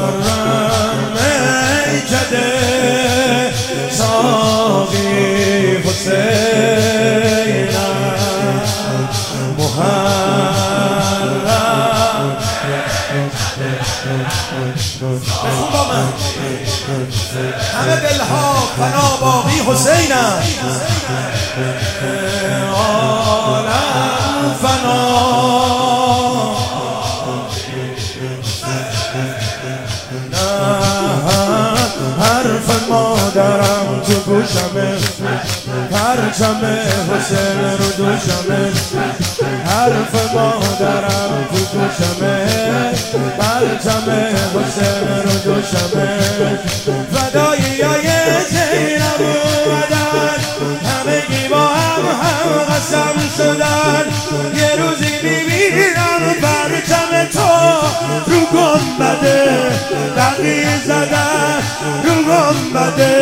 میکده ساقی حسینم محرم بخون با من همه دلها فنا باقی حسینم عالم فنا حرف مادرم تو گوشمه پرچم حسین رو دوشمه حرف مادرم تو گوشمه پرچم حسین رو دوشمه فدایی های زینب اومدن همگی با هم قسم شدن یه روزی میبینم پرچم تو رو گنبده دقی زدن رو گنبده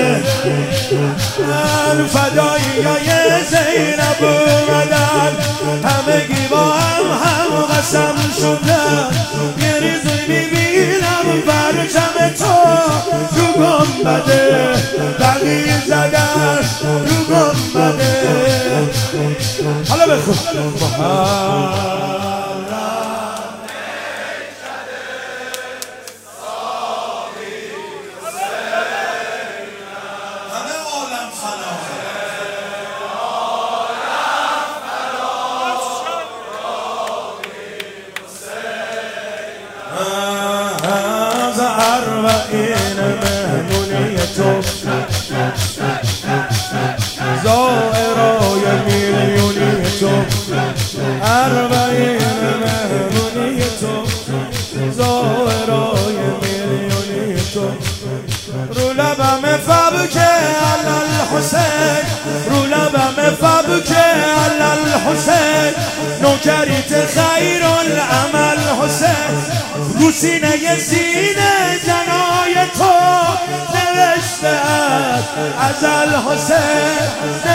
فدایی های زینب اومدن همگی با هم قسم شدن یه روزی میبینم پرچم تو رو گنبده دقی زدن رو گنبده حالا بخون این مهمونی تو زائرای میلیونی تو اربعین مهمونی تو زائرای میلیونی تو رو لبم فبکه الحسین رو لبم فبکه الحسین نوکریت خیر العمل حسین رو سینه زنای تو نوشته از الحسین